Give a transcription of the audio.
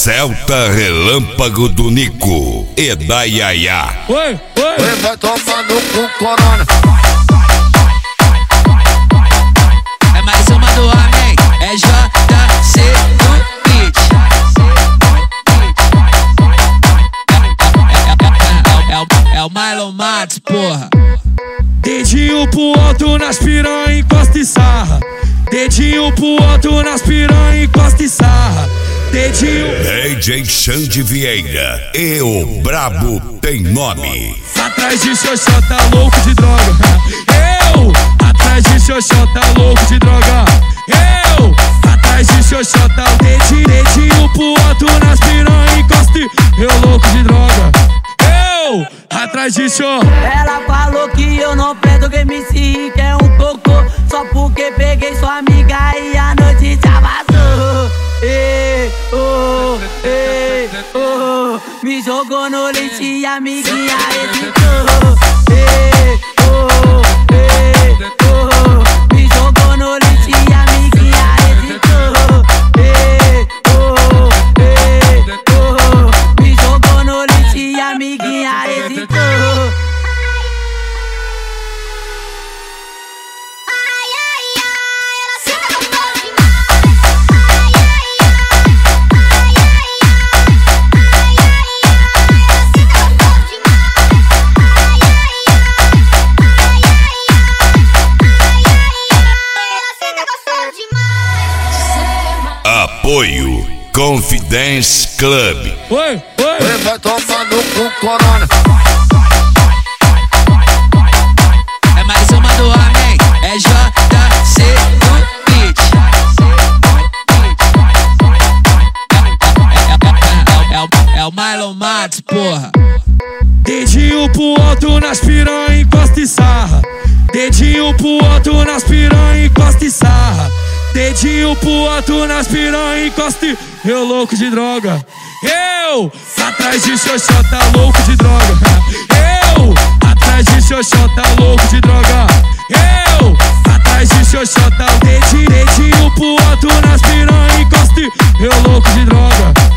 Celta Relâmpago do Nico e da Yaya. Oi, vai tomando com corona. É mais uma do homem, é JC do beat. É o Marlon Matos, porra. Dedinho pro alto nas piranha, encosta e sarra. Dedinho pro alto nas piranha, encosta e sarra. Dedinho. DJ Xande Vieira e o Brabo tem nome. Atrás de xoxó tá louco de droga. Eu, atrás de xoxó tá louco de droga. Eu, atrás de xoxó tá dedinho pro alto nas piranha, encosta e eu louco de droga. Eu, atrás de xoxó. Ela falou que eu não perdo quem me se quer um cocô, só porque peguei sua amiga e a noite já vazou. Me jogou no leite e a amiguinha hesitou. Me jogou no leite e a amiguinha hesitou. Me jogou no leite e a amiguinha hesitou. Apoio Confidence Club. Oi, vai tomando com corona. É mais uma do homem, é JC do beat. É o Marlon Matos, porra. Dedinho pro alto nas piranha, encosta e sarra. Dedinho pro alto nas piranha, encosta e sarra. Dedinho pro alto nas piranha, encosta e eu louco de droga. Eu, atrás de xoxó tá louco de droga. Eu, atrás de xoxó tá louco de droga. Eu, atrás de xoxó tá dedinho pro alto nas piranha, encosta e eu louco de droga.